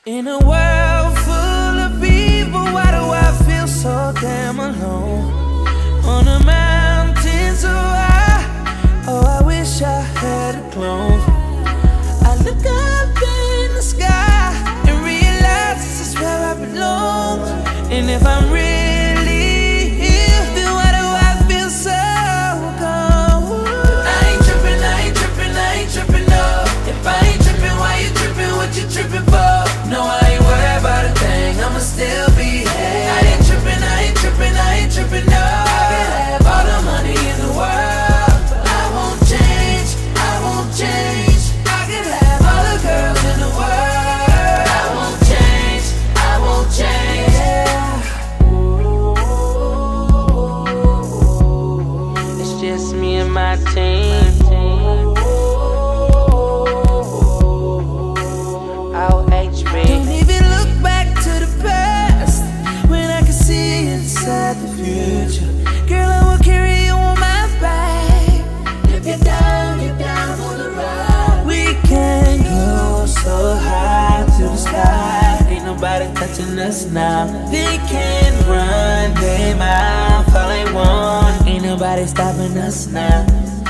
In a world full of people, why do I feel so damn alone? On a mountain so high, oh, I wish I had a clone. I look up in the sky and realize this is where I belong. And if I'm really here, then why do I feel so cold? I ain't trippin', I ain't trippin', I ain't trippin', no. If I ain't trippin', why you trippin'? What you trippin' for? No, I ain't worried about a thing, I'ma still be here. I ain't trippin', I ain't trippin', I ain't trippin', no. I can have all the money in the world, but I won't change, I won't change. I can have all the girls in the world, I won't change, I won't change. Yeah. It's just me and my team. Don't even look back to the past when I can see inside the future. Girl, I will carry you on my back. If you're down for the ride. We can go so high to the sky. Ain't nobody touching us now. They can run their mouth all they want. Ain't nobody stopping us now.